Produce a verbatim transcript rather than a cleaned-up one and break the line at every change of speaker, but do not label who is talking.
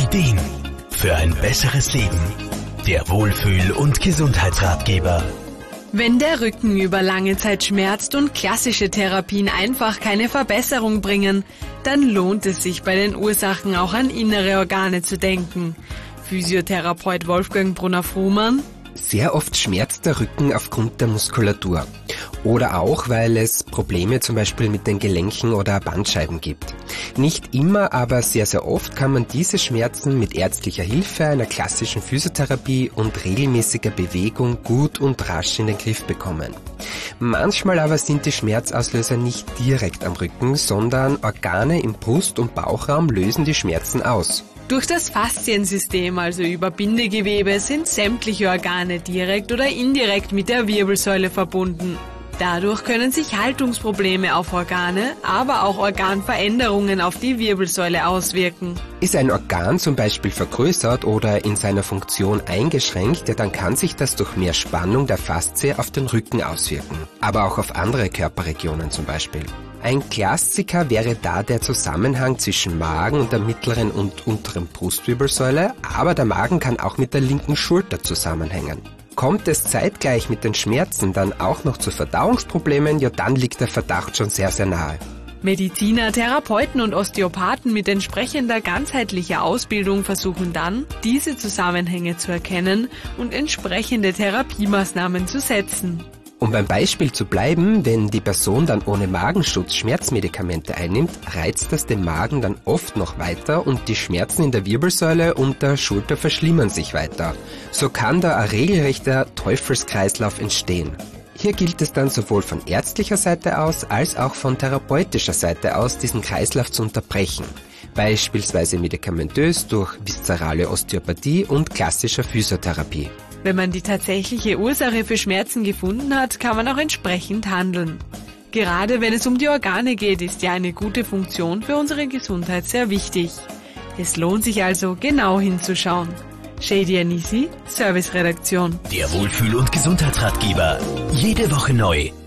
Ideen für ein besseres Leben. Der Wohlfühl- und Gesundheitsratgeber.
Wenn der Rücken über lange Zeit schmerzt und klassische Therapien einfach keine Verbesserung bringen, dann lohnt es sich bei den Ursachen auch an innere Organe zu denken. Physiotherapeut Wolfgang Brunner-Frumann:
Sehr oft schmerzt der Rücken aufgrund der Muskulatur oder auch, weil es Probleme zum Beispiel mit den Gelenken oder Bandscheiben gibt. Nicht immer, aber sehr, sehr oft kann man diese Schmerzen mit ärztlicher Hilfe, einer klassischen Physiotherapie und regelmäßiger Bewegung gut und rasch in den Griff bekommen. Manchmal aber sind die Schmerzauslöser nicht direkt am Rücken, sondern Organe im Brust- und Bauchraum lösen die Schmerzen aus.
Durch das Fasziensystem, also über Bindegewebe, sind sämtliche Organe direkt oder indirekt mit der Wirbelsäule verbunden. Dadurch können sich Haltungsprobleme auf Organe, aber auch Organveränderungen auf die Wirbelsäule auswirken.
Ist ein Organ zum Beispiel vergrößert oder in seiner Funktion eingeschränkt, ja, dann kann sich das durch mehr Spannung der Faszie auf den Rücken auswirken, aber auch auf andere Körperregionen zum Beispiel. Ein Klassiker wäre da der Zusammenhang zwischen Magen und der mittleren und unteren Brustwirbelsäule, aber der Magen kann auch mit der linken Schulter zusammenhängen. Kommt es zeitgleich mit den Schmerzen dann auch noch zu Verdauungsproblemen, ja, dann liegt der Verdacht schon sehr, sehr nahe.
Mediziner, Therapeuten und Osteopathen mit entsprechender ganzheitlicher Ausbildung versuchen dann, diese Zusammenhänge zu erkennen und entsprechende Therapiemaßnahmen zu setzen.
Um beim Beispiel zu bleiben, wenn die Person dann ohne Magenschutz Schmerzmedikamente einnimmt, reizt das den Magen dann oft noch weiter und die Schmerzen in der Wirbelsäule und der Schulter verschlimmern sich weiter. So kann da ein regelrechter Teufelskreislauf entstehen. Hier gilt es dann sowohl von ärztlicher Seite aus als auch von therapeutischer Seite aus, diesen Kreislauf zu unterbrechen. Beispielsweise medikamentös durch viszerale Osteopathie und klassischer Physiotherapie.
Wenn man die tatsächliche Ursache für Schmerzen gefunden hat, kann man auch entsprechend handeln. Gerade wenn es um die Organe geht, ist ja eine gute Funktion für unsere Gesundheit sehr wichtig. Es lohnt sich also, genau hinzuschauen. Shady Anisi, Serviceredaktion.
Der Wohlfühl- und Gesundheitsratgeber. Jede Woche neu.